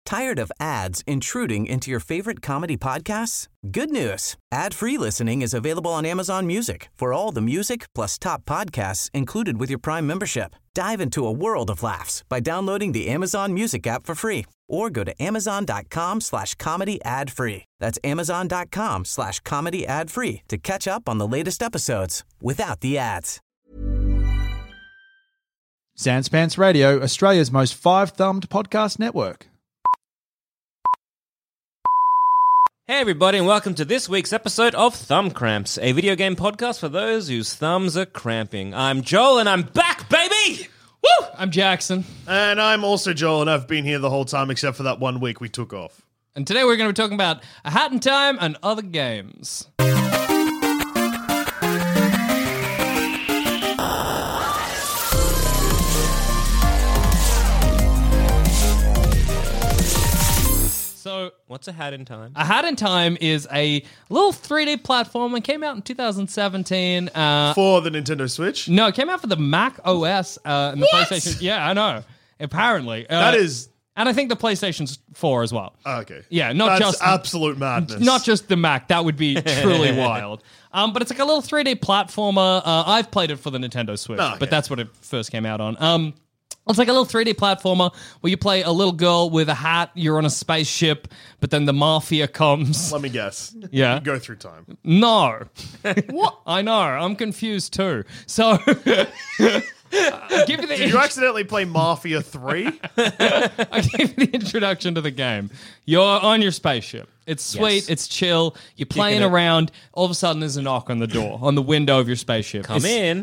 Tired of ads intruding into your favorite comedy podcasts? Good news. Ad-free listening is available on Amazon Music for all the music plus top podcasts included with your Prime membership. Dive into a world of laughs by downloading the Amazon Music app for free or go to amazon.com/comedy ad-free. That's amazon.com/comedy ad-free to catch up on the latest episodes without the ads. Sans Pants Radio, Australia's most five-thumbed podcast network. Hey everybody, and welcome to this week's episode of Thumb Cramps, a video game podcast for those whose thumbs are cramping. I'm Joel, and I'm back, baby! Woo! I'm Jackson. And I'm also Joel, and I've been here the whole time except for that 1 week we took off. And today we're going to be talking about A Hat in Time and other games. So, what's A Hat in Time? A Hat in Time is a little 3D platform and came out in 2017. For the Nintendo Switch? No, it came out for the Mac OS and the PlayStation. Yeah, I know. Apparently. That is... And I think the PlayStation 4 as well. Okay. Yeah, not That's just... absolute madness. Not just the Mac. That would be truly wild. But it's like a little 3D platformer. I've played it for the Nintendo Switch, but that's what it first came out on. It's like a little 3D platformer where you play a little girl with a hat, you're on a spaceship, but then the mafia comes. Let me guess. Yeah. You go through time. No. What? I know. I'm confused too. So... I'll give you the Did you accidentally play Mafia 3? I gave you the introduction to the game. You're on your spaceship. It's sweet. Yes. It's chill. You're playing around. All of a sudden, there's a knock on the door, on the window of your spaceship. Come in.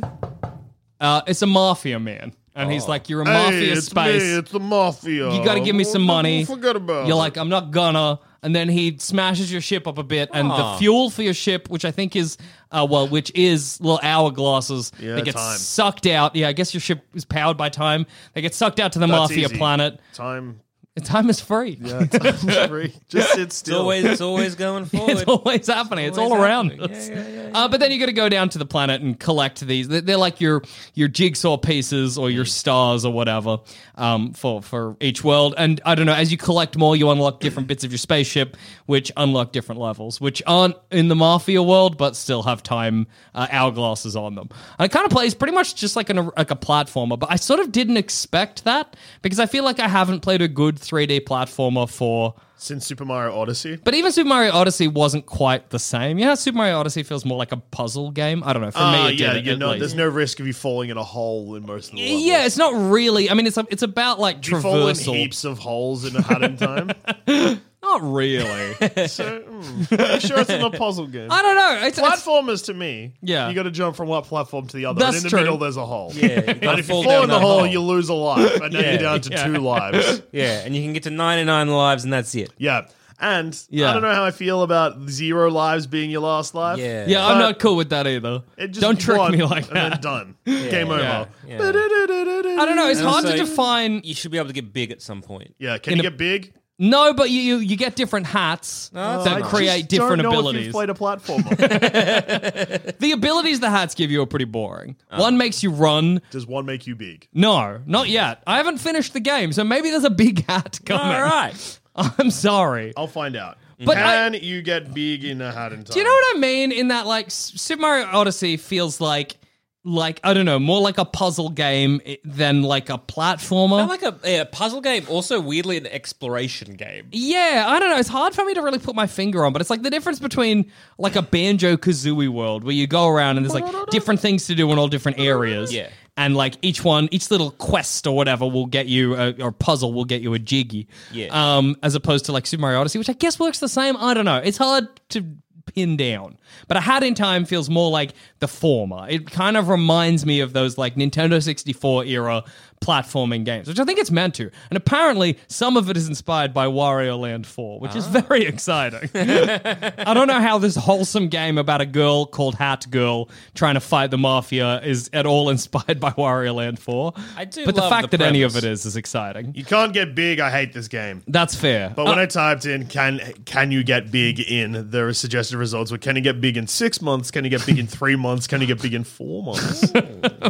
It's a mafia man. And he's like, you're a mafia it's space. Me, it's the Mafia. You got to give me some money. Forget about it. You're like, I'm not gonna. And then he smashes your ship up a bit, and the fuel for your ship, which I think is, which is little hourglasses that get time. sucked out. Yeah, I guess your ship is powered by time. They get sucked out to the That's mafia easy. planet. Time Time is free. Yeah, time's free. Just sit still. It's always going forward. It's always happening. It's all around us. But then you got to go down to the planet and collect these. They're like your jigsaw pieces or your stars or whatever for each world. And I don't know, as you collect more, you unlock different bits of your spaceship, which unlock different levels, which aren't in the Mafia world, but still have time hourglasses on them. And it kind of plays pretty much just like a platformer, but I sort of didn't expect that because I feel like I haven't played a good 3D platformer since Super Mario Odyssey. But even Super Mario Odyssey wasn't quite the same. Yeah, Super Mario Odyssey feels more like a puzzle game. I don't know. For me, it did. There's no risk of you falling in a hole in most of the levels. Yeah, it's not really. I mean, it's about like Do you fall in traversal. heaps of holes in a Hat in Time? Not really. So, are you sure it's not a puzzle game? I don't know. It's Platformers to me, Yeah. you got to jump from one platform to the other. That's and in the true. middle, there's a hole. Yeah, you And gotta if you fall fall down in the that hole, hole. you lose a life, and then Yeah. you're down to 2 lives. Yeah, and you can get to 99 lives, and that's it. Yeah. And Yeah. I don't know how I feel about 0 lives being your last life. Yeah. yeah, I'm But not cool with that either. It just Don't trick one, me like and that. then done. Game over. yeah. Yeah. I don't know. It's And hard to also, define. You should be able to get big at some point. Yeah, can you get big? No, but you get different hats that I create just different don't know abilities. If you've played a platformer. The abilities the hats give you are pretty boring. One makes you run. Does one make you big? No, not yet. I haven't finished the game, so maybe there's a big hat coming. All right. I'm sorry. I'll find out. But can you get big in a Hat in Time? Do you know what I mean? In that, like, Super Mario Odyssey feels like I don't know, more like a puzzle game than like a platformer. Like a puzzle game, also weirdly an exploration game. Yeah, I don't know. It's hard for me to really put my finger on, but it's like the difference between like a Banjo-Kazooie world where you go around and there's like different things to do in all different areas. Yeah. And like each little quest or whatever will get you, or puzzle will get you a jiggy. Yeah. As opposed to like Super Mario Odyssey, which I guess works the same. I don't know. It's hard to pin down. But A Hat in Time feels more like the former. It kind of reminds me of those like Nintendo 64 era platforming games, which I think it's meant to. And apparently some of it is inspired by Wario Land 4, which is very exciting. I don't know how this wholesome game about a girl called Hat Girl trying to fight the mafia is at all inspired by Wario Land 4. I do But the love fact the that any of premise. it is exciting. You can't get big. I hate this game. That's fair. But when I typed in can you get big in, there are suggested results were can you get big in 6 months, can you get big in 3 months, can you get big in 4 months?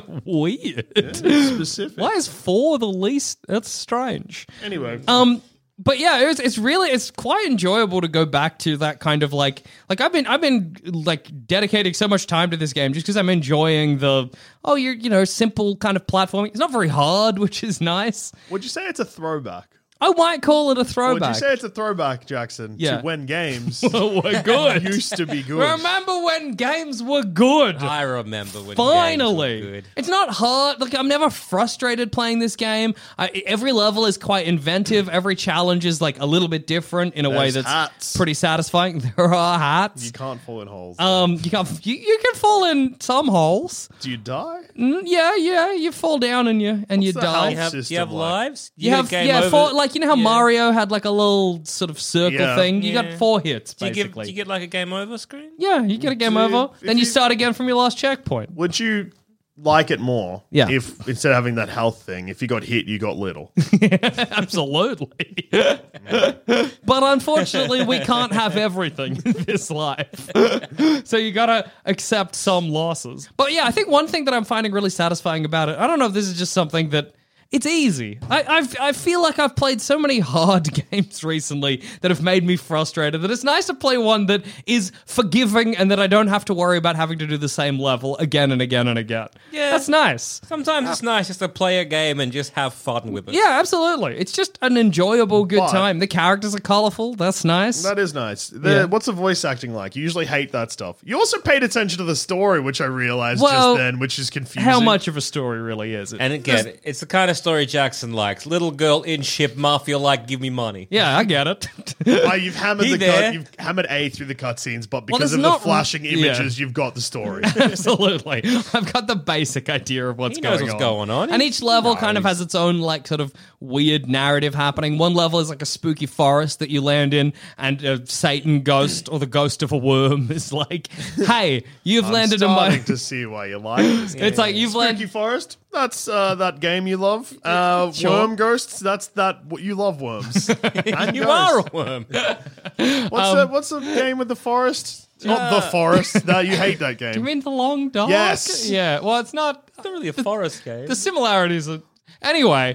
Weird. Specific. Why is 4 the least? That's strange. Anyway. But yeah, it's quite enjoyable to go back to that kind of like I've been like dedicating so much time to this game just because I'm enjoying the simple kind of platforming. It's not very hard, which is nice. Would you say it's a throwback? I might call it a throwback. Would you say it's a throwback, Jackson, to when games were good? used to be good? Remember when games were good? I remember when Finally, games were good. It's not hard. Like I'm never frustrated playing this game. Every level is quite inventive. Every challenge is like a little bit different in a way There's that's hats. pretty satisfying. There are hats. You can't fall in holes. You can't. You can fall in some holes. Do you die? Yeah. You fall down and you the die. health Do you system have like? lives? You have game over? you know how Mario had like a little sort of circle Yeah. thing. You got Yeah. 4 hits Do basically. you get like a game over screen? Yeah, you get a game over. if Then you you- start again from your last checkpoint. Would you like it more if instead of having that health thing, if you got hit, you got little? Absolutely. But unfortunately, we can't have everything in this life. So you gotta accept some losses. But yeah, I think one thing that I'm finding really satisfying about it, I don't know if this is just something that it's easy. I feel like I've played so many hard games recently that have made me frustrated that it's nice to play one that is forgiving and that I don't have to worry about having to do the same level again and again and again. Yeah. That's nice. Sometimes it's nice just to play a game and just have fun with it. Yeah, absolutely. It's just an enjoyable, good But- time. The characters are colorful. That's nice. That is nice. Yeah. What's the voice acting like? You usually hate that stuff. You also paid attention to the story, which I realized Well, just then, which is confusing. How much of a story really is it? And again, it's the kind of story Jackson likes. Little girl in ship, mafia like, give me money. Yeah, I get it. You've hammered you've hammered A through the cutscenes, but because there's of the not- flashing yeah. images, you've got the story. Absolutely. I've got the basic idea of what's He knows going what's on. going on. And each level kind of has its own like sort of weird narrative happening. One level is like a spooky forest that you land in, and a Satan ghost or the ghost of a worm is like, hey, you've landed in Starting my... to see why you like this. It's like you've Spooky landed... Forest. That's that game you love. Sure. Worm ghosts. That's what you love. Worms. And You ghosts. are a worm. What's the game with the forest? Not the forest. No, you hate that game. You mean the long dog? Yes. Yeah, well, it's not... It's not really a forest game. The similarities are... Anyway,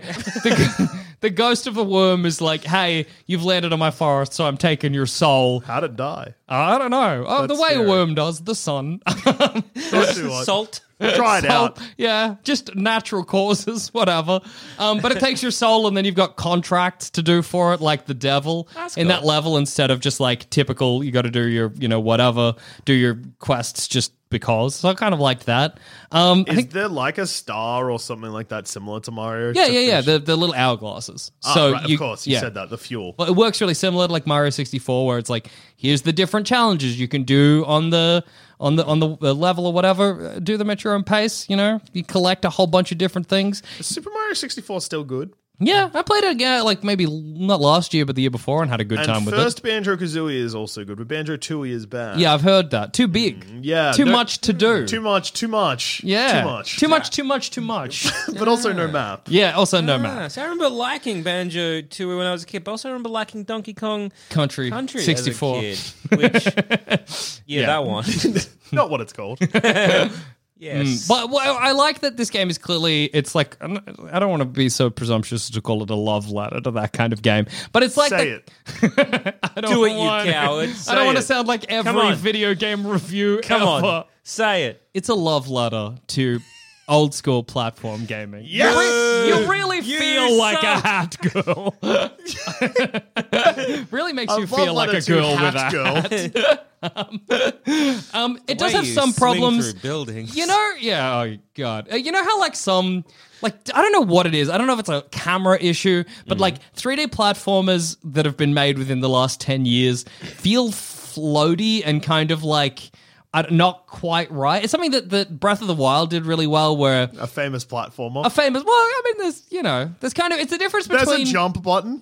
the ghost of a worm is like, hey, you've landed on my forest, so I'm taking your soul. How'd it die? I don't know. Oh, That's the way scary. a worm does, the sun. Don't do what? Salt. Try it out. Yeah, just natural causes, whatever. But it takes your soul, and then you've got contracts to do for it, like the devil in that level, instead of just like typical, you got to do your, whatever, do your quests just because. So I kind of liked that. I Is think, there like a star or something like that similar to Mario? yeah, the little hourglasses. So right, of course, you said that. The fuel. Well, it works really similar to like Mario 64, where it's like, here's the different challenges you can do on the level or whatever. Do them at your own pace. You collect a whole bunch of different things. Is Super Mario 64 still good? Yeah, I played it again, like maybe not last year, but the year before, and had a good time And with first it. Banjo-Kazooie is also good, but Banjo-Tooie is bad. Yeah, I've heard that. Too big. Yeah. Too no- much to do. Too much. Yeah. Too much. Too much. But also no map. Yeah, also no map. So I remember liking Banjo Tooie when I was a kid, but also I remember liking Donkey Kong Country 64. as a kid. Which, Yeah. that one. Not what it's called. Yes. But I like that this game is clearly, it's like, I don't want to be so presumptuous to call it a love letter to that kind of game, but it's like... Say it. I don't Do it, you want- coward. I don't Say want to it. sound like Come every on. video game review Come ever. on. Say it. It's a love letter to old school platform gaming. Yes! You really You feel like a suck. hat girl. Really makes you A feel love like a letter to girl with Hat a hat. Girl. It does Way have you some swing problems. through buildings. Yeah, oh god. You know how like some, like, I don't know what it is. I don't know if it's a camera issue, but like 3D platformers that have been made within the last 10 years feel floaty and kind of like not quite right. It's something that Breath of the Wild did really well, where A famous platformer. there's kind of, it's a difference There's between... a jump button.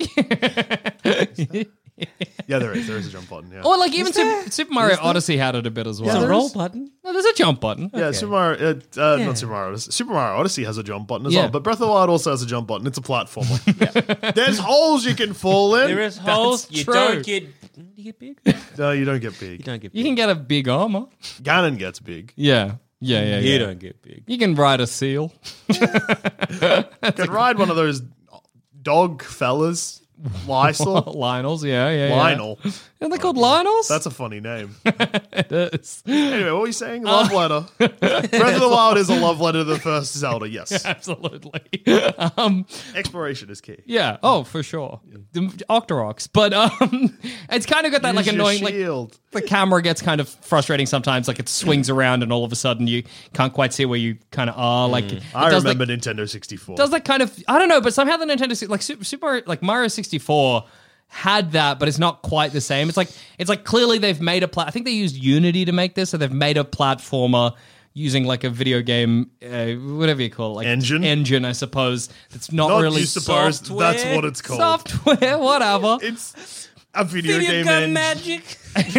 Yeah, there is. There is a jump button. Yeah. Or like even Super Mario Odyssey had it a bit as well. There's a there roll is. button. No, there's a jump button. Yeah, Super Mario, not Super Mario Odyssey. Super Mario Odyssey has a jump button as Yeah. well, but Breath of the Wild also has a jump button. It's a platformer. There's holes you can fall in. There is holes. You true. don't get... Do you get big? No, you don't get big. You don't get big. You can get a big armor. Ganon gets big. Yeah. You don't get big. You can ride a seal. You can ride one of those dog fellas. Lysol? Lionels, yeah. Lionel. Are they called Lionels? That's a funny name. it is. Anyway, what were you saying? Love letter. Breath of the Wild is a love letter to the first Zelda, yes. Absolutely. Exploration is key. Yeah. Oh, for sure. The Octoroks. But it's kind of got that Use your annoying shield. the camera gets kind of frustrating sometimes. Like it swings around and all of a sudden you can't quite see where you kind of are. Like it I does remember like, Nintendo 64. does that kind of I don't know, but somehow the Nintendo like Super Mario, like Mario 64 had that, but it's not quite the same. It's like clearly they've made I think they used Unity to make this, so they've made a platformer using like a video game, whatever you call it, like engine, I suppose. It's not really you suppose, software. that's what it's called. software, whatever. It's a video Video game gun engine. magic.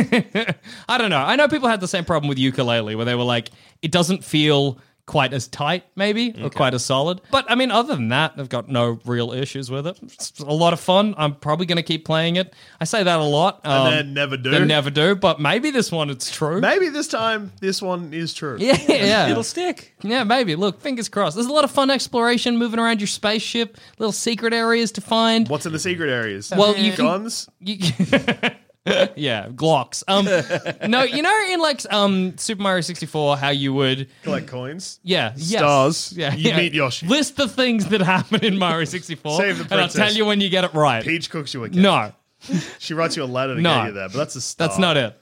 I don't know. I know people had the same problem with Yooka-Laylee, where they were like, it doesn't feel quite as tight, maybe, or quite as solid. But I mean, other than that, I've got no real issues with it. It's a lot of fun. I'm probably going to keep playing it. I say that a lot. And then never do. Then never do. But maybe this one, it's true. Maybe this time, this one is true. Yeah. It'll stick. Yeah, maybe. Look, fingers crossed. There's a lot of fun exploration, moving around your spaceship, little secret areas to find. What's in the secret areas? Well, you can- Guns? Yeah, Glocks. No, you know in like Super Mario 64 how you would Collect coins? yes. Stars. Yeah, You meet Yoshi. List the things that happen in Mario 64 Save the and I'll princess. tell you when you get it right. Peach cooks you a cake. No, She writes you a letter to No. get you there, but that's a star. that's not it.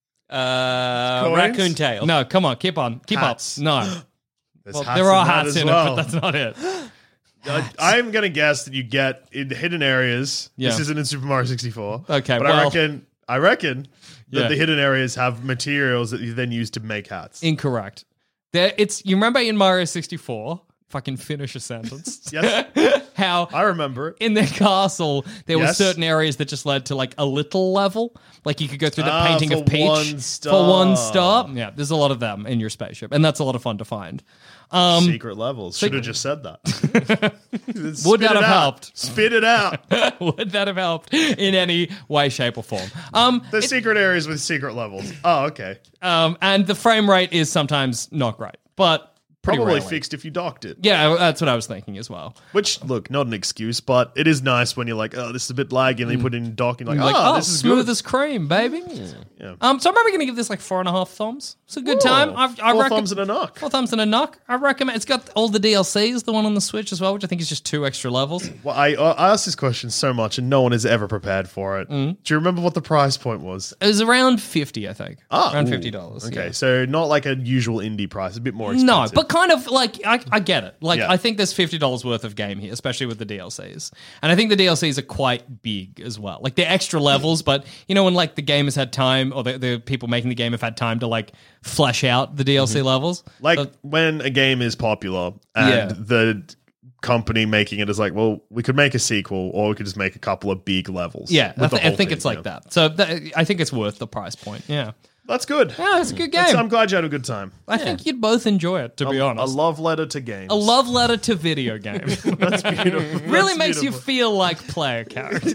Coins? Raccoon tail. No, come on, keep Hats. up. No. There's Well, hats there are in that hats as in well. it, but that's not it. I'm going to guess that you get in hidden areas. Yeah. This isn't in Super Mario 64. Okay, But well- I reckon that Yeah. the hidden areas have materials that you then use to make hats. Incorrect. You remember in Mario 64, if I can finish a sentence, Yes, how I remember it. in their castle, there were Yes. certain areas that just led to like a little level. Like you could go through the painting for of Peach one for one star. star. Yeah, there's a lot of them in your spaceship, and that's a lot of fun to find. Secret levels. Should have just said that. Would that have helped? Spit it out. Would that have helped in any way, shape, or form? The secret areas with secret levels. Oh, okay. And the frame rate is sometimes not great, but pretty Probably rarely. fixed if you docked it. Yeah, that's what I was thinking as well. Which, look, not an excuse, but it is nice when you're like, oh, this is a bit laggy, and then you put it in docking, like, Like, oh, this is smooth good. as cream, baby. Yeah. So I'm probably going to give this like 4.5 thumbs. It's a good time. I Four reckon, thumbs and a knock. 4 thumbs and a knock. I recommend. It's got all the DLCs, the one on the Switch as well, which I think is just 2 extra levels. Well, I asked this question so much, and no one is ever prepared for it. Do you remember what the price point was? It was around 50, I think. Ah, around ooh. $50. Okay, yeah. so not like a usual indie price, a bit more expensive. No, but kind of like I get it. Like Yeah. I think there's $50 worth of game here, especially with the DLCs, and I think the DLCs are quite big as well. Like they're extra levels, but you know when like the game has had time, or the people making the game have had time to like flesh out the DLC levels. Like So- when a game is popular and Yeah. the company making it is like, well, we could make a sequel, or we could just make a couple of big levels. yeah, with the I whole think thing, it's like yeah. that. So I think it's worth the price point. Yeah, That's good. yeah, it's a good game. I'm glad you had a good time. I think you'd both enjoy it, to be A honest. love letter to games. A love letter to video games. That's beautiful. Really That's makes you beautiful. feel like player character.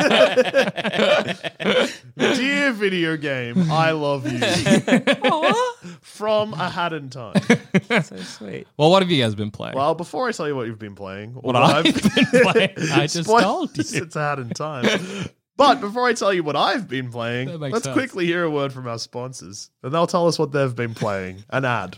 Dear video game, I love you. From a hat in time. So sweet. Well, what have you guys been playing? Well, before I tell you what you've been playing, or what I've been playing, I just Spoilers, told you. it's a hat in time. But before I tell you what I've been playing, That makes let's sense. quickly hear a word from our sponsors, and they'll tell us what they've been playing. An ad.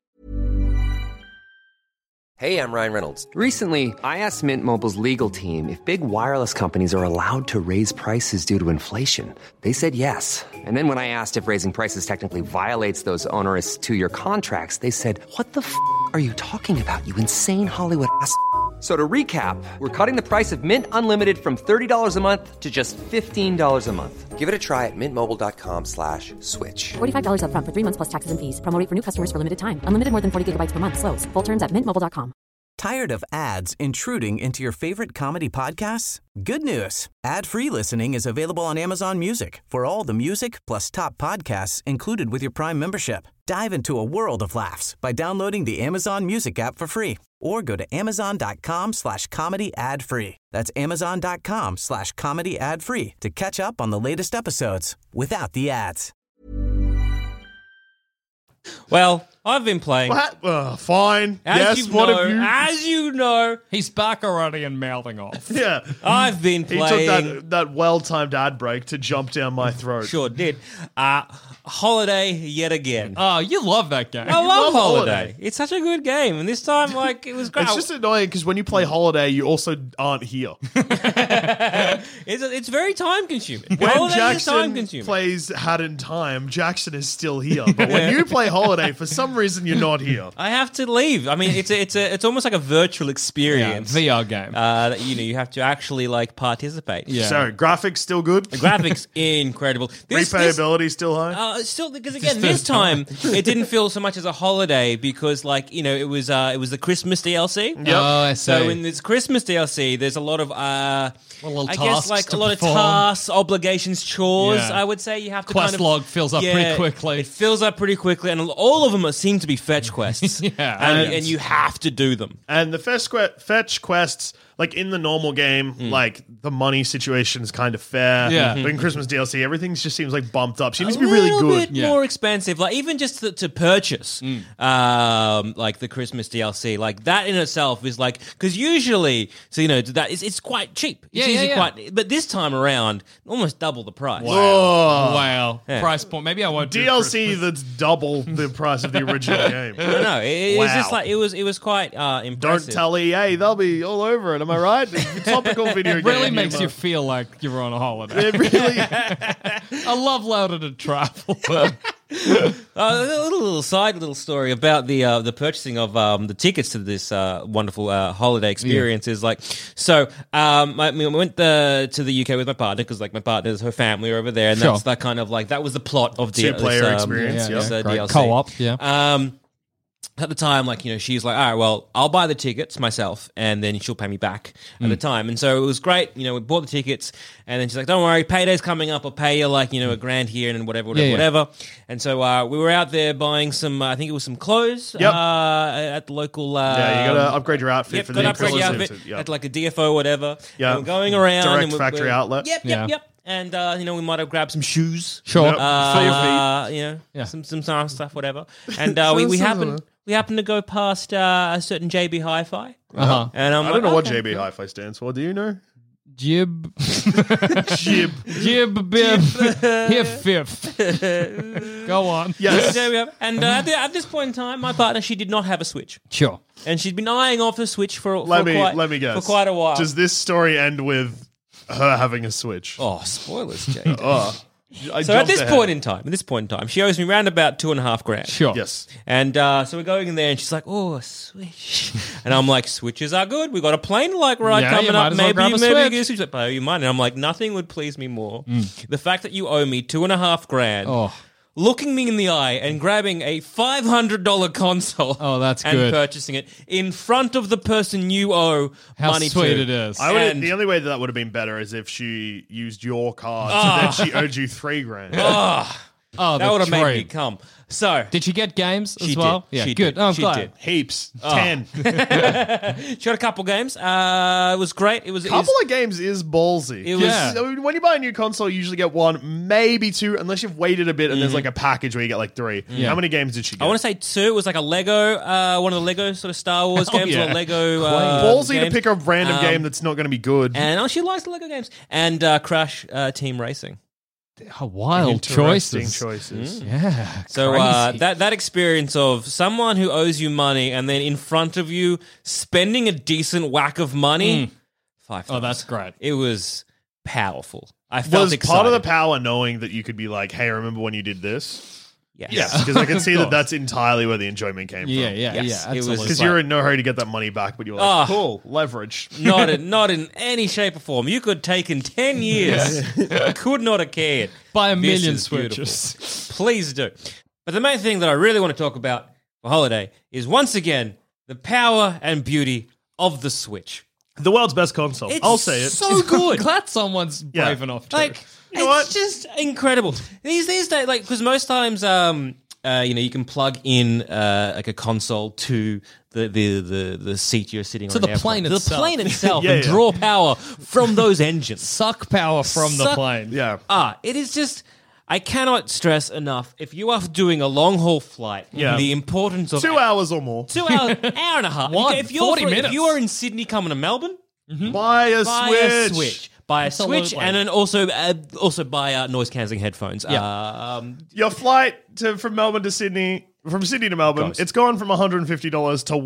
Hey, I'm Ryan Reynolds. Recently, I asked Mint Mobile's legal team if big wireless companies are allowed to raise prices due to inflation. They said yes. And then when I asked if raising prices technically violates those onerous 2-year contracts, they said, "What the f*** are you talking about, you insane Hollywood ass?" So to recap, we're cutting the price of Mint Unlimited from $30 a month to just $15 a month. Give it a try at mintmobile.com/switch. $45 up front for 3 months plus taxes and fees. Promo rate for new customers for limited time. Unlimited more than 40 gigabytes per month. Slows full terms at mintmobile.com. Tired of ads intruding into your favorite comedy podcasts? Good news. Ad-free listening is available on Amazon Music for all the music plus top podcasts included with your Prime membership. Dive into a world of laughs by downloading the Amazon Music app for free or go to amazon.com/comedy ad-free. That's amazon.com/comedy ad-free to catch up on the latest episodes without the ads. Well, I've been playing. Fine. As yes, you what know, have you? as you know, He's back already and mouthing off. Yeah. I've been He playing. took that well-timed ad break to jump down my throat. Sure did. Holiday yet again. Oh, you love that game. I love love Holiday. Holiday. It's such a good game, and this time, like, it was great. It's just annoying because when you play Holiday, you also aren't here. It's very time consuming. When Holiday is time Jackson consuming. plays Hat in Time, Jackson is still here. But when you play Holiday, for some reason, you're not here. I have to leave. I mean, it's almost like a virtual experience. VR game. That you have to actually like participate. Yeah. So, graphics still good? The graphics incredible. Replayability still high? Still, because again, this time it didn't feel so much as a holiday because, like, it was the Christmas DLC. Yep. Oh, I see. So in this Christmas DLC, there's a lot of little I tasks guess like to a lot perform. of tasks, obligations, chores. Yeah. I would say you have to Quest kind of log fills up pretty quickly. It fills up pretty quickly, and all of them seem to be fetch quests. Yeah. and you have to do them. And the fetch quests, like in the normal game, like the money situation is kind of fair. Yeah. But in Christmas DLC, everything just seems like bumped up. She needs A to be really little good. bit more expensive, like even just to purchase, like the Christmas DLC, like that in itself is like because usually, so that it's quite cheap. It's usually quite, but this time around, almost double the price. Wow. Yeah. Price point. Maybe I won't do DLC Christmas. that's double the price of the original game. I don't know. It was just Wow. like it was quite Don't impressive. tell EA, they'll be all over it. Am I right? Topical video game. Really makes you humor. feel like you're on a holiday. It really. I love louder to travel. A little story about the purchasing of the tickets to this wonderful holiday experience is like so. I went to the UK with my partner because like my partner's her family are over there, and Sure. that's that kind of like that was the plot of the Two-player experience, this, yeah. Great. DLC Co-op, yeah. At the time, like, she's like, all right, well, I'll buy the tickets myself and then she'll pay me back at the time. And so it was great. We bought the tickets and then she's like, don't worry, payday's coming up. I'll pay you like, $1,000 here and whatever. And so we were out there buying some, I think it was some clothes Yep. at the local. Yeah, you got to upgrade your outfit Yep, for got the to upgrade your inclusive- outfit Yep. at like a DFO or whatever. Yeah. And we're going around. Direct and factory outlet. Yep. And, we might have grabbed some shoes. Sure. Yep. For your feet. Yeah. Some stuff, whatever. And we happened to go past a certain JB Hi-Fi. Uh-huh. And I'm I don't know what okay, JB Hi-Fi stands for. Do you know? Jib. Jib. Jib, bib. Here, fifth. Go on. Yes. There we go. And at this point in time, my partner, she did not have a Switch. Sure. And she'd been eyeing off a Switch for Let me guess. for quite a while. Does this story end with her having a Switch? Oh, spoilers, Jade. I So at jumped this ahead. point in time, she owes me round about $2,500. Sure. Yes. And so we're going in there, and she's like, "Oh, a Switch," and I'm like, "Switches are good. We got a plane ride Yeah, coming you might up. as well grab a Maybe Switch." get a Switch." Like, "Oh, you might." And I'm like, "Nothing would please me more. The fact that you owe me $2,500." Oh. Looking me in the eye and grabbing a $500 console. Oh, that's and good. purchasing it in front of the person you owe How money sweet to. it is. And- The only way that would have been better is if she used your card, so then she owed you $3,000. Oh, That would have made me treat. come. So Did she get games as She well? did. Yeah, She good. did. Oh, I'm She glad. did. Heaps. 10. she had a couple games. It was great. It was Couple of games is ballsy. It was- Yeah. I mean, when you buy a new console, you usually get one, maybe two, unless you've waited a bit and there's like a package where you get like 3. Yeah. How many games did she get? I want to say 2. It was like a Lego, one of the Lego sort of Star Wars Oh, games or yeah. a Lego. ballsy games. to pick a random game that's not going to be good. And she likes the Lego games. And Crash Team Racing. Oh, wild Interesting choices. Yeah. So crazy. that experience of someone who owes you money and then in front of you spending a decent whack of money, 5 Oh, that's great. It was powerful. I felt Was excited. part of the power knowing that you could be like, hey, remember when you did this? Yes. Because I can see that that's entirely where the enjoyment came Yeah, from. yeah, Yes, yeah. it was- Absolutely. Because you're in no hurry to get that money back, but you're like, Ah. cool, leverage. not in any shape or form. You could take in 10 years. Could not have cared. Buy a This million is beautiful. Switches. Please do. But the main thing that I really want to talk about for holiday is once again the power and beauty of the Switch. The world's best console. It's I'll say it. so good. Glad someone's Yeah. brave enough to. Like You know it's just incredible. These days, like because most times, you can plug in like a console to the seat you're sitting To on. the an airplane. plane To the itself. plane itself, Yeah, and yeah. draw power from those engines. suck power from the Suck- plane. Yeah. It is just. I cannot stress enough, if you are doing a long-haul flight, Yeah. the importance of 2 hours or more. 2 hours, hour and a half. One, If 40 minutes. If you are in Sydney coming to Melbourne, Buy a buy Switch. a Switch. Buy a Switch, Absolutely. and then also buy noise-cancelling headphones. Yeah. Your flight from Melbourne to Sydney, from Sydney to Melbourne, it's gone from $150 to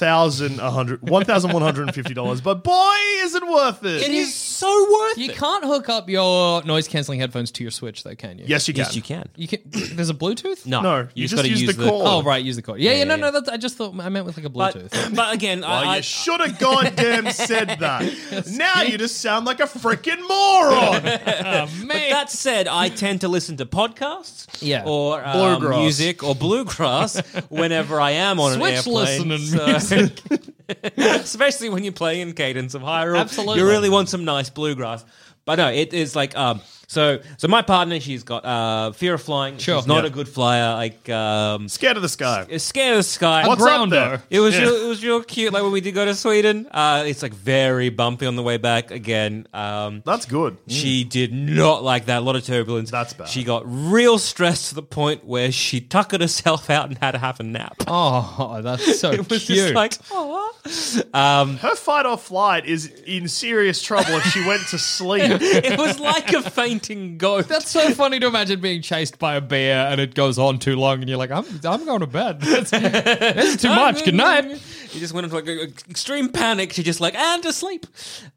$1,150. But boy, is it worth it! It is so worth You it. can't hook up your noise cancelling headphones to your Switch, though, can you? Yes, you can. Yes, you can. You can. There's a Bluetooth? No, you just gotta use the cord. Oh, right. Use the cord. Yeah. No. yeah. That's, I just thought I meant with like a But, Bluetooth. but again, Well, I you should have goddamn said that. Now you just sound like a freaking moron. Man. But that said, I tend to listen to podcasts, Yeah. or Bluegrass. music, or bluegrass whenever I am on Switch an airplane. listening So- music. especially when you're playing in Cadence of Hyrule. Absolutely. You really want some nice bluegrass. But no, it is like so my partner, she's got fear of flying. Sure. She's not Yeah. a good flyer. Like Scared of the sky. is scared of the sky. What's up there? It was real cute. Like when we did go to Sweden, it's like very bumpy on the way back. Again, That's good. she did not like that. A lot of turbulence. That's bad. She got real stressed to the point where she tuckered herself out and had to have a nap. Oh, that's so It was cute. just like, oh. Her fight or flight is in serious trouble if she went to sleep. It was like a fainting ghost. That's so funny to imagine being chased by a bear and it goes on too long and you're like, I'm going to bed. That's too much. Good night. He just went into like extreme panic. She just like and to sleep.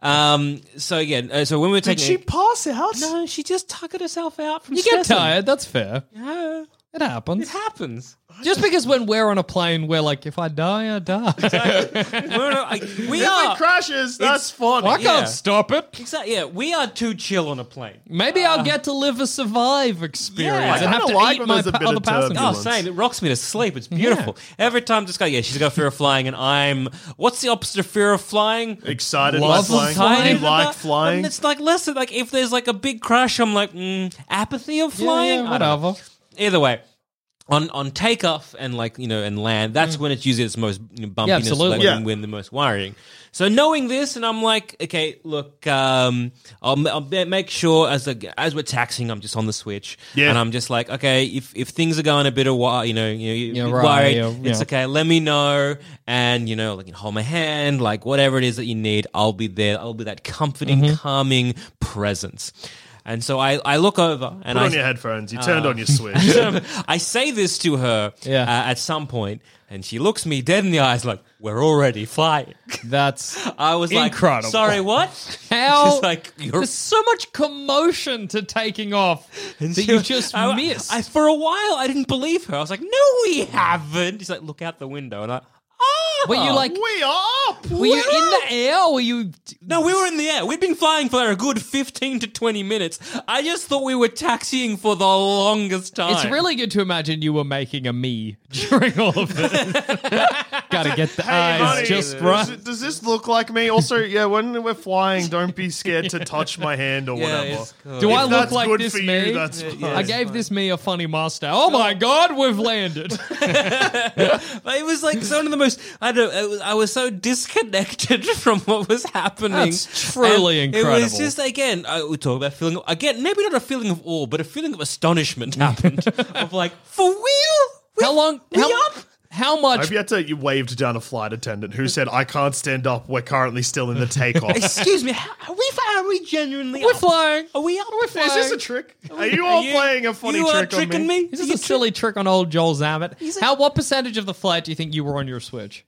So again, so when we were Did taking, she pass out? no, she just tuckered herself out from You get stressing. tired. That's fair. Yeah, It happens. it happens. Just because when we're on a plane, we're like, if I die, I die. We If are it crashes, that's fun. I Yeah. can't stop it. exactly. Yeah, we are too chill on a plane. Maybe I'll get to live a survive experience Yeah, I and have kinda to like eat when my there's a bit other of passengers. Oh, turbulence. same. It rocks me to sleep. It's beautiful. Every time this guy, she's got fear of flying, and I'm. What's the opposite of fear of flying? Excited Love by of flying. flying. You like flying. And it's like less like if there's like a big crash, I'm like apathy of flying. Yeah, I don't know. whatever. Either way. On takeoff and like and land, that's when it's usually its most bumpiness, absolutely. like, Yeah. when the most worrying. So knowing this, and I'm like, okay, look, I'll make sure as we're taxiing, I'm just on the Switch, Yeah. and I'm just like, okay, if things are going a bit of you're right, worried, yeah, it's yeah. okay. Let me know, and like hold my hand, like whatever it is that you need, I'll be there. I'll be that comforting, calming presence. And so I look over and Put on your headphones. You turned on your Switch. I say this to her at some point, and she looks me dead in the eyes like, we're already flying. That's I was incredible. like, sorry, what? How She's like, you're... there's so much commotion to taking off that you just missed. For a while, I didn't believe her. I was like, no, we haven't. She's like, look out the window. And Were you like, We are up. were you in the air? Or were you? No, we were in the air. We'd been flying for a good 15 to 20 minutes. I just thought we were taxiing for the longest time. It's really good to imagine you were making a me during all of this. Gotta get the eyes Honey, just right. Does this look like me? Also, when we're flying, don't be scared to touch my hand or Yeah, whatever. it's cool. Do I If look that's like good this for me? you, that's fine. I gave this me a funny mustache. Oh my god, we've landed. But it was like one of the most. I was so disconnected from what was happening. That's truly And incredible. It was just again. We talk about feeling again. Maybe not a feeling of awe, but a feeling of astonishment happened. Of like, for real? How long? We How, up? how I much? hope you waved down a flight attendant who said, I can't stand up. We're currently still in the takeoff. Excuse me. Are we genuinely? We're up? flying. Are we up? Is this a trick? Are you all playing a funny you trick on tricking me? This is a silly trick on old Joel Zammett. What percentage of the flight do you think you were on your Switch?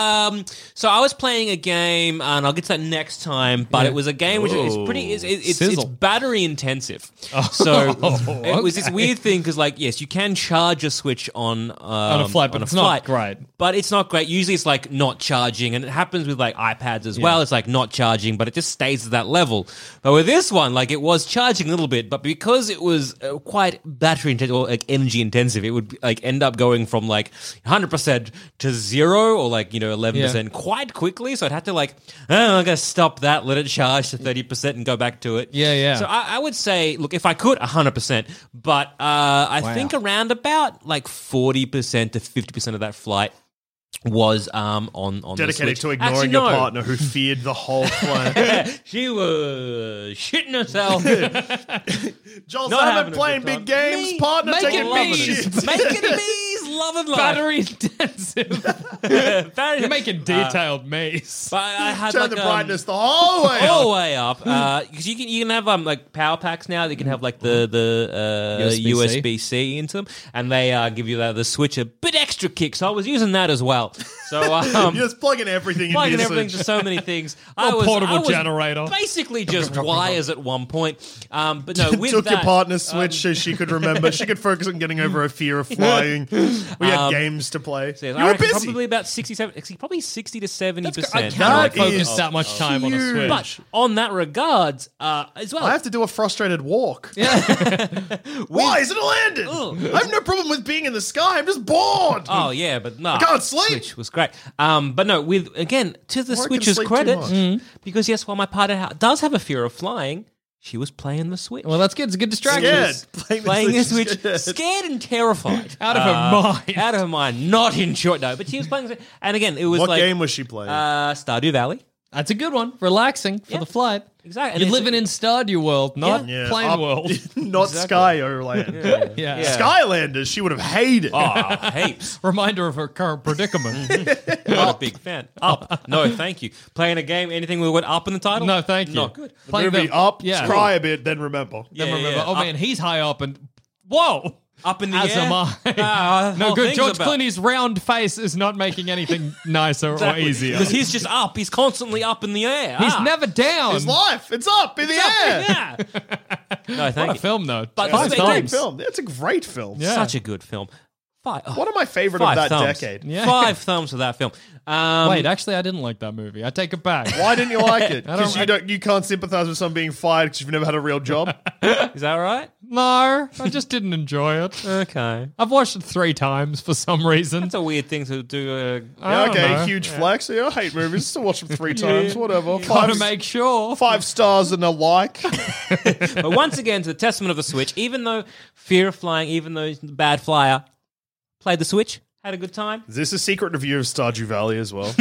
So I was playing a game, and I'll get to that next time. But it was a game which is pretty. It's Sizzle. battery intensive. So it was this weird thing because, like, yes, you can charge a Switch on a flight, but on a it's not flight, great. But it's not great. Usually, it's like not charging, and it happens with like iPads as well. It's like not charging, but it just stays at that level. But with this one, like, it was charging a little bit, but because it was quite battery intensive or like energy intensive, it would like end up going from like 100% to 0 or like 11% quite quickly. So I'd have to like, I'm gonna stop that, let it charge to 30% and go back to it. Yeah. So I would say, look, if I could, 100%, but I think around about like 40% to 50% of that flight was on the Dedicated Switch. to ignoring Actually, your no. partner who feared the whole plan. She was shitting herself. Joel's Not having having a playing good big time. games, Me, partner making taking loving big it. shit. Making bees, loving life. Battery intensive. Battery- You're making detailed maze. But I had Turn like the brightness the whole way all up. the way up because you can have like power packs now. They can have like the USB-C. USB-C into them, and they give you the Switch a bit extra kick. So I was using that as well. So You're just plugging everything plugging into your everything Switch. to so many things. Portable generator. Basically just wires at one point. But no, with Took that, your partner's Switch so she could remember. She could focus on getting over her fear of flying. We had games to play. So You I were reckon busy. probably about 60, probably 60 to 70%. I cannot That focus is that much time on a huge. Switch. But on that regards, as well, I have to do a frustrated walk. Why isn't it landed? I have no problem with being in the sky. I'm just bored. oh yeah, but no, can't sleep. Switch was great. But no, with again to the Or I can Switch's sleep too credit, much. because yes, while my partner does have a fear of flying, she was playing the Switch. Well, that's good. It's a good distraction. Scared. Playing the Switch, is good. scared and terrified, Out of her mind. out of her mind, not enjoyed. No, but she was playing. The Switch. And again, it was What like game was she playing? Stardew Valley. That's a good one. Relaxing for the flight. Exactly. And You're it's- living in Stardew World, not Yeah, Plain up- World. Not Skyland. Yeah. Skylanders, she would have hated. Oh, heaps. Reminder of her current predicament. Not a big fan. Up. No, thank you. Playing a game, anything with the word up in the title? No, thank you. Not good. Playing Movie the- up, yeah. cry a bit, then remember. Yeah, Then remember, yeah. oh man, he's high up and whoa. Up in the As air. am I. No whole good. thing's George about- Clooney's round face is not making anything nicer or easier. Because he's just up. He's constantly up in the air. He's Ah. never down. His life, it's up in the air. Yeah. No, thank What a you. film, though. But Five it's a Great times. film. It's a great film. Yeah. Such a good film. One of my favorite of Five that thumbs. decade. Yeah. 5 thumbs for that film. Wait, actually, I didn't like that movie. I take it back. Why didn't you like it? I Because don't- you can't sympathize with someone being fired because you've never had a real job. Is that right? No, I just didn't enjoy it. Okay. I've watched it 3 times for some reason. That's a weird thing to do. Yeah, don't okay, know. huge flex. Yeah, I hate movies. Still watch them 3 times. Whatever. Gotta make sure. 5 stars and a like. But once again, to the testament of the Switch, even though fear of flying, even though he's a bad flyer, played the Switch, had a good time. Is this a secret review of Stardew Valley as well?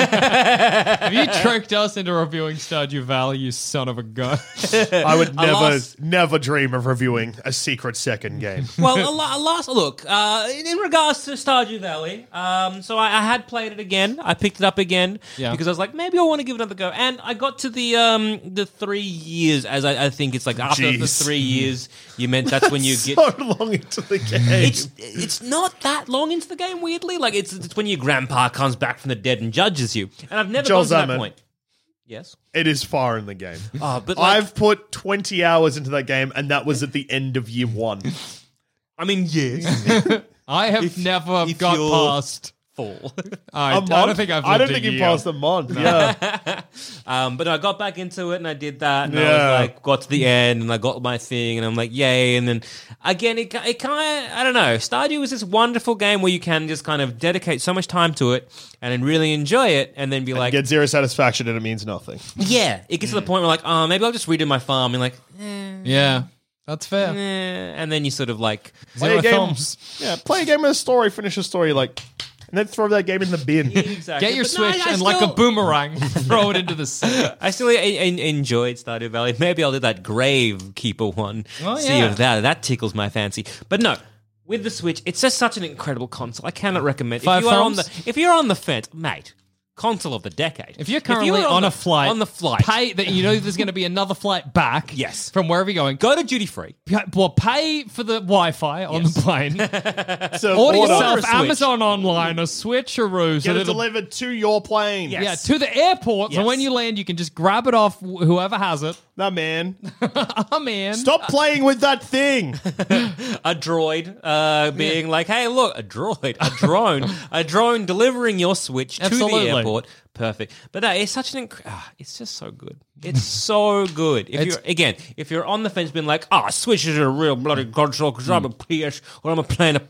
Have you tricked us into reviewing Stardew Valley, you son of a gun? I would Alas. never dream of reviewing a secret second game. Well, last look in regards to Stardew Valley. So I had played it again. I picked it up again because I was like, maybe I want to give it another go. And I got to the 3 years, as I think it's like after the Jeez. 3 years, you meant that's when you get. So long into the game. It's not that long into the game. Weirdly, like it's when your grandpa comes back from the dead and judges you. And I've never Joel gone to that Zaman. point. Yes. It is far in the game. But like, I've put 20 hours into that game, and that was at the end of year 1. I mean, yes. I have never if got you're- past. Full. I don't think I've lived I don't a think you year. passed a month. Yeah. But I got back into it and I did that, and I Yeah. was like, got to the end, and I got my thing, and I'm like, yay! And then again, it kind of, I don't know. Stardew is this wonderful game where you can just kind of dedicate so much time to it and then really enjoy it, and then be like, Get 0 satisfaction, and it means nothing. yeah, it gets to the point where like, oh, maybe I'll just redo my farm, and like, Yeah, that's fair. and then you sort of like, Play Zero a game. thumbs. Yeah, play a game with a story, finish a story, like, and then throw that game in the bin. exactly. Get your But no, Switch I and like a still- boomerang, throw it into the sea. I still enjoyed Stardew Valley. Maybe I'll do that Gravekeeper one. Oh, See yeah. if that tickles my fancy. But no, with the Switch, it's just such an incredible console. I cannot recommend. Five thumbs? If you're on the fence, mate, console of the decade. If you're currently were on the- a flight, on the flight, pay that you know there's going to be another flight back. Yes. from wherever you're going. go to duty free. Well, pay for the Wi-Fi on the plane. So Order a yourself Switch. Amazon online a switcheroo. Get it delivered to your plane. Yeah. Yeah, to the airport. So Yes. when you land, you can just grab it off whoever has it. Nah, man. Oh man, Stop playing with that thing. A droid being like, hey, look, a drone delivering your Switch to Absolutely. the airport. Perfect. But no, it's such an it's just so good. It's so good. If you're on the fence being like, Switch is a real bloody console because I'm a PS or I'm playing a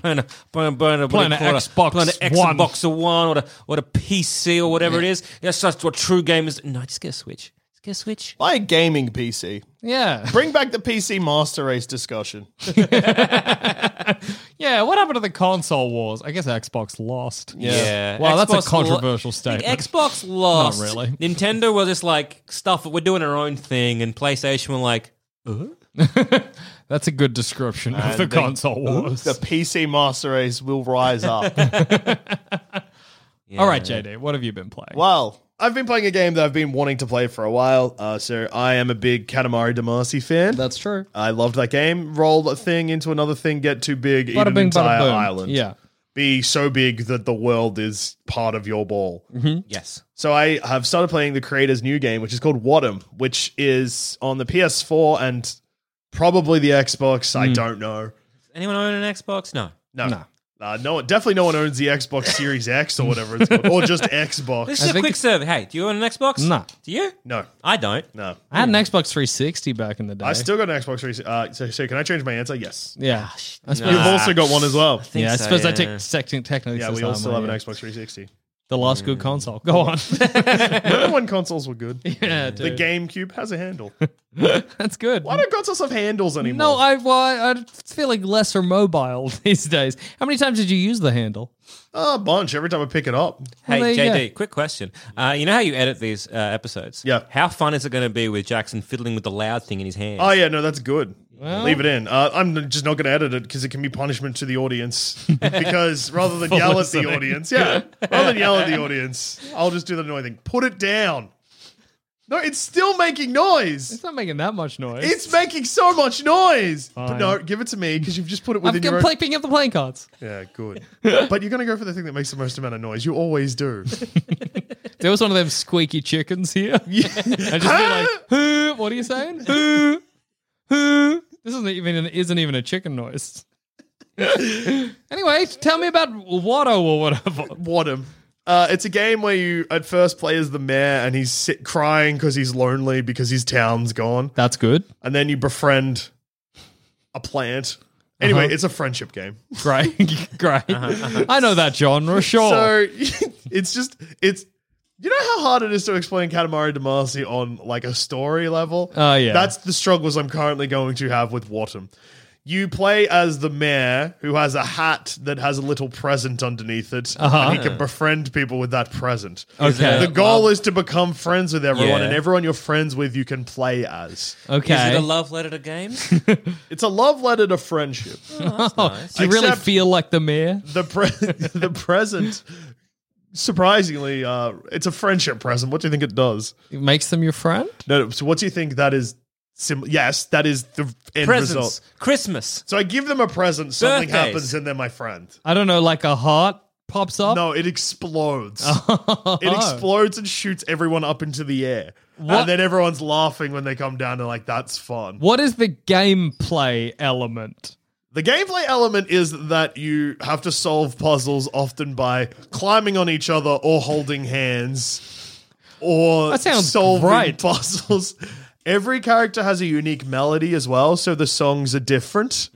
Xbox One or a PC or whatever it is. That's just what true gamers. No, just get a Switch. Just get a Switch. Buy a gaming PC. yeah, Bring back the PC Master Race discussion. yeah. Yeah, what happened to the console wars? I guess Xbox lost. Yeah. Wow, that's a Xbox controversial I statement. think Xbox lost. Not really. Nintendo was just like, stuff, we're doing our own thing, and PlayStation were like, That's a good description of And the console wars. The PC Master Race will rise up. All right, JD, what have you been playing? Well, I've been playing a game that I've been wanting to play for a while. So I am a big Katamari Damacy fan. That's true. I loved that game. Roll a thing into another thing, get too big, eat Bada an bing, bada entire boom. island. Yeah. Be so big that the world is part of your ball. yes. So I have started playing the creator's new game, which is called Wadham, which is on the PS4 and probably the Xbox. I don't know. Anyone own an Xbox? No. No. Definitely no one owns the Xbox Series X or whatever it's called. Or just Xbox. This is a think- quick survey. Hey, do you own an Xbox? No. Do you? No. I don't. No. I had an Xbox 360 back in the day. I still got an Xbox 360. So can I change my answer? Yes. Yeah. I suppose, You've also got one as well. think yeah, I so, suppose I yeah. take technically. Yeah, it's we the all same still way, have an yeah. Xbox 360. The last good console. Go on. Remember when consoles were good? Yeah, The dude. GameCube has a handle. That's good. Why don't consoles have handles anymore? No, I feel like less are mobile these days. How many times did you use the handle? A bunch. Every time I pick it up. Hey, Well, there you JD, quick question. You know how you edit these episodes? Yeah. How fun is it going to be with Jackson fiddling with the loud thing in his hand? Oh, yeah, no, that's good. Leave it in. I'm just not going to edit it because it can be punishment to the audience. Because rather than yell at the audience, I'll just do the annoying thing. Put it down. No, it's still making noise. It's not making that much noise. It's making so much noise. But no, give it to me because you've just put it I'm within your own. picking up the playing cards. Yeah, good. But you're going to go for the thing that makes the most amount of noise. You always do. There was one of them squeaky chickens here. I just be like, "Huh, what are you saying? Huh, huh." This isn't even a chicken noise. Anyway, tell me about Watto or whatever. Wadham. It's a game where you at first play as the mayor and he's crying because he's lonely because his town's gone. That's good. And then you befriend a plant. Anyway, it's a friendship game. Great. Great. I know that genre, sure. So it's you know how hard it is to explain Katamari Damacy on like a story level? Oh, yeah. That's the struggles I'm currently going to have with Wadham. You play as the mayor who has a hat that has a little present underneath it, and he can befriend people with that present. Okay. The goal is to become friends with everyone, Yeah. and everyone you're friends with you can play as. Okay. Is it a love letter to games? It's a love letter to friendship. Do you really Except- feel like the mayor? The present, surprisingly, it's a friendship present. What do you think it does? It makes them your friend? No, so what do you think that is? Yes, that is the end Presents. result. Christmas. So I give them a present, something Birthdays. happens, and they're my friend. I don't know, like a heart pops up? No, it explodes. It explodes and shoots everyone up into the air. And then everyone's laughing when they come down and like, that's fun. What is the gameplay element? The gameplay element is that you have to solve puzzles often by climbing on each other or holding hands or That sounds solving great. puzzles. Every character has a unique melody as well, so the songs are different.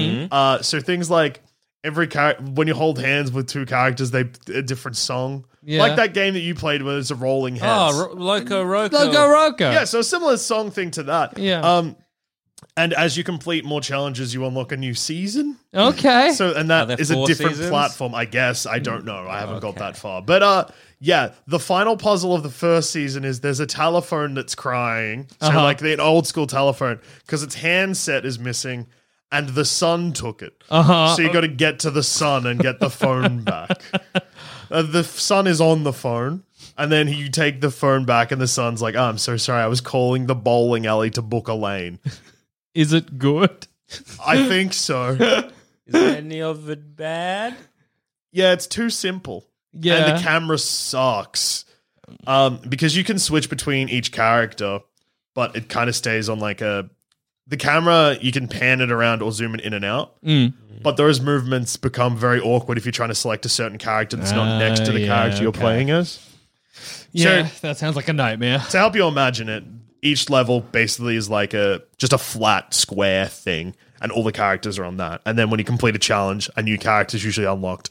So things like when you hold hands with two characters, they a different song. Yeah. Like that game that you played where it's a rolling heads. Oh, Loco Roco. Loco Roco. Yeah, so a similar song thing to that. Yeah. And as you complete more challenges, you unlock a new season. Okay. So, and Are that there is a 4 different seasons? platform, I guess. I don't know. I haven't got that far. But yeah, the final puzzle of the first season is there's a telephone that's crying. So like an old school telephone, because its handset is missing and the sun took it. So you got to get to the sun and get the phone back. The sun is on the phone. And then you take the phone back and the son's like, oh, I'm so sorry. I was calling the bowling alley to book a lane. Is it good? I think so. Is any of it bad? Yeah, it's too simple. Yeah. And the camera sucks. Because you can switch between each character, but it kind of stays on like the camera, you can pan it around or zoom it in and out. But those movements become very awkward if you're trying to select a certain character that's not next to the yeah, character you're okay. playing as. Yeah, So- that sounds like a nightmare. To help you imagine it, each level basically is like just a flat square thing, and all the characters are on that. And then when you complete a challenge, a new character is usually unlocked.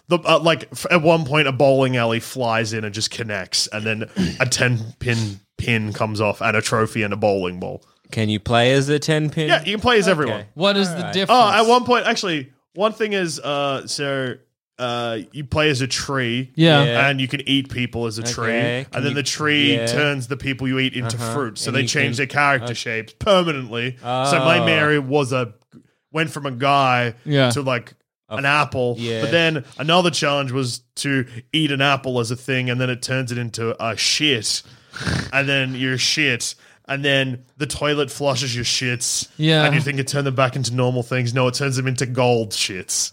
At one point, a bowling alley flies in and just connects, and then a 10-pin comes off, and a trophy and a bowling ball. Can you play as a 10-pin? Yeah, you can play as everyone. What is the difference? Oh, at one point, actually, One thing is, you play as a tree, Yeah. and you can eat people as a tree, Okay. and then the tree yeah. turns the people you eat into fruit, so And they you change can- their character shapes permanently. So my Mary went from a guy Yeah. to like an apple, yeah. but then another challenge was to eat an apple as a thing, and then it turns it into a shit, and then you're shit. And then the toilet flushes your shits. Yeah. And you think it turned them back into normal things. No, it turns them into gold shits.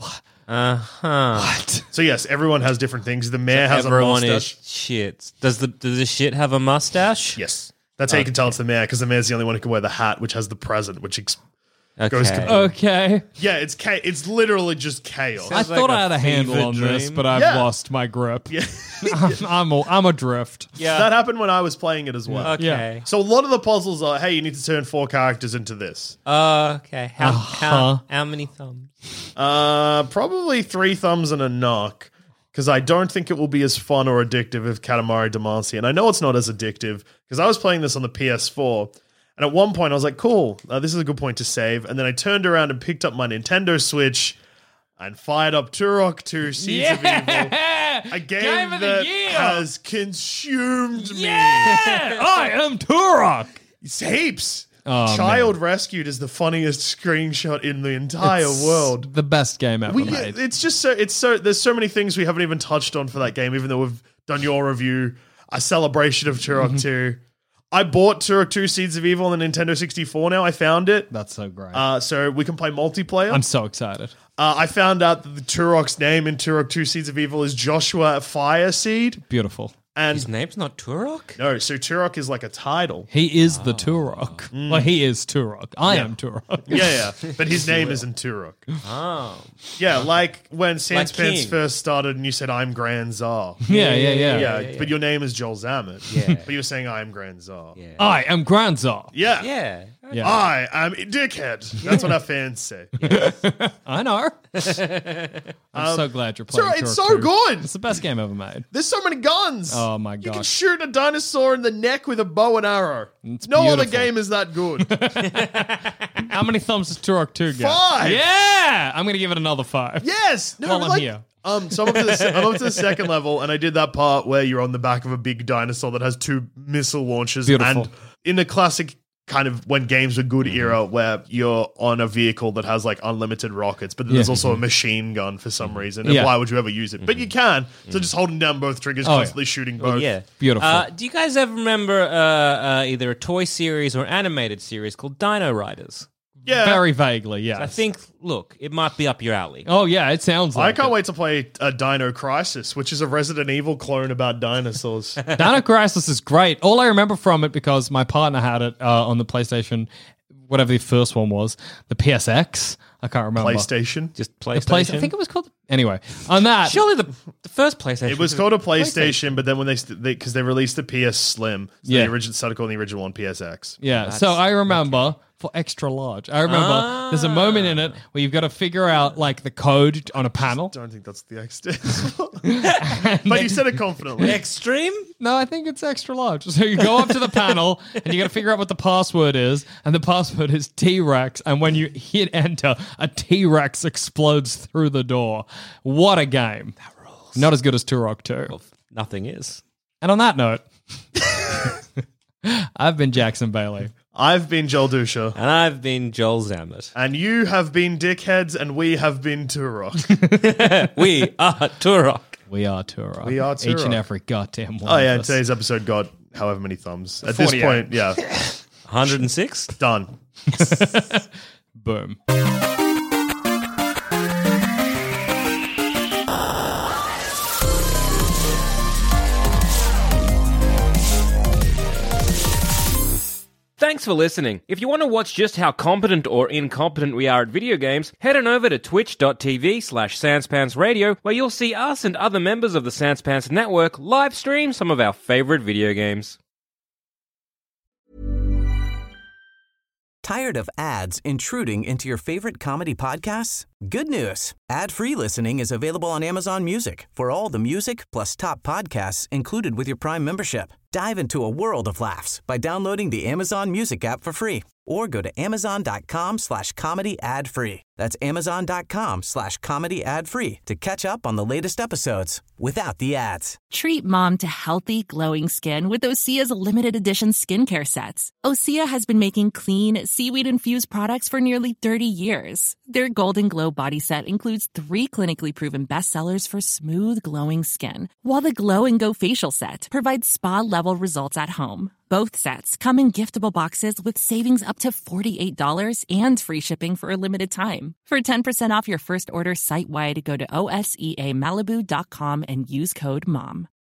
So yes, everyone has different things. The mayor has a Everyone mustache. is shit. Does the shit have a mustache? Yes. That's how you can tell it's the mayor, because the mayor's the only one who can wear the hat, which has the present, which goes Okay. Okay. yeah, it's literally just chaos. I Sounds like thought a I had a handle fever on this, dream. but I've Yeah. lost my grip. Yeah. I'm adrift. Yeah. That happened when I was playing it as well. Okay. Yeah. So a lot of the puzzles are, hey, you need to turn 4 characters into this. Okay. How Uh-huh. how many thumbs? Probably 3 thumbs and a knock, because I don't think it will be as fun or addictive as Katamari Damacy. And I know it's not as addictive, because I was playing this on the PS4, and at one point I was like, cool, this is a good point to save. And then I turned around and picked up my Nintendo Switch and fired up Turok 2 Seeds of Evil. A game of the that year. has consumed me. Yeah, I am Turok. It's heaps. Oh, Child Rescued is the funniest screenshot in the entire world. The best game ever made. It's just there's so many things we haven't even touched on for that game, even though we've done your review, a celebration of Turok 2. I bought Turok 2 Seeds of Evil on the Nintendo 64 now. I found it. That's so great. So we can play multiplayer. I'm so excited. I found out that the Turok's name in Turok 2 Seeds of Evil is Joshua Fireseed. Beautiful. And His name's not Turok? no, so Turok is like a title. He is the Turok. Well, he is Turok. I am Turok. Yeah. But his name isn't Turok. Oh. Yeah, like when Sanspants King. first started and you said, I'm Grand Czar. Yeah. Yeah, but your name is Joel Zammett. Yeah. But you were saying, I'm Grand Czar. Yeah. I am Grand Czar. Yeah. Yeah. Yeah. I am a dickhead. That's what our fans say. I know. I'm so glad you're playing It's Turok so 2. good. It's the best game ever made. There's so many guns. Oh, my You can gosh. shoot a dinosaur in the neck with a bow and arrow. It's No other beautiful. game is that good. How many thumbs does Turok 2 get? 5. Yeah! I'm going to give it another 5. Yes. No, While I'm like, here. So I'm up to the second level, and I did that part where you're on the back of a big dinosaur that has 2 missile launchers. Beautiful. And in the classic kind of when games were good era where you're on a vehicle that has like unlimited rockets, but then there's Yeah. also a machine gun for some reason. And Yeah. why would you ever use it? But you can. So just holding down both triggers, Oh, yeah. constantly shooting both. Yeah. Beautiful. Do you guys ever remember either a toy series or animated series called Dino Riders? Yeah. Very vaguely, yes. I think, look, it might be up your alley. Oh, yeah, it sounds I like can't it. wait to play Dino Crisis, which is a Resident Evil clone about dinosaurs. Dino Crisis is great. All I remember from it, because my partner had it on the PlayStation, whatever the first one was, the PSX. I can't remember. PlayStation. Just The PlayStation. I think it was called... Anyway, on that... Surely the first PlayStation. It was called a PlayStation, but then when because they released the PS Slim, so Yeah. the original started calling the original one PSX. Yeah, so I remember for extra large. I remember there's a moment in it where you've got to figure out like the code on a panel. Don't think that's the extent. But you said it confidently. Extreme? No, I think it's extra large. So you go up to the panel and you got to figure out what the password is, and the password is T-Rex. And when you hit enter, a T-Rex explodes through the door. What a game! That rules. Not as good as Turok 2. Well, nothing is. And on that note, I've been Jackson Bailey. I've been Joel Dusha. And I've been Joel Zammett. And you have been Dickheads, and we have been Turok. We are Turok. We are Turok. We are Each and Turok. every goddamn one. Oh, yeah, of us. today's episode got however many thumbs. At this 48. point, yeah, 106? done. Boom. Thanks for listening. If you want to watch just how competent or incompetent we are at video games, head on over to twitch.tv/SanspantsRadio, where you'll see us and other members of the Sanspants Network live stream some of our favorite video games. Tired of ads intruding into your favorite comedy podcasts? Good news. Ad-free listening is available on Amazon Music for all the music plus top podcasts included with your Prime membership. Dive into a world of laughs by downloading the Amazon Music app for free or go to amazon.com/comedy ad free. That's amazon.com/comedy ad free to catch up on the latest episodes without the ads. Treat mom to healthy, glowing skin with Osea's limited edition skincare sets. Osea has been making clean, seaweed-infused products for nearly 30 years. Their Golden Glow body set includes 3 clinically proven bestsellers for smooth, glowing skin, while the Glow and Go facial set provides spa-level results at home. Both sets come in giftable boxes with savings up to $48 and free shipping for a limited time. For 10% off your first order site-wide, go to OSEAMalibu.com and use code MOM.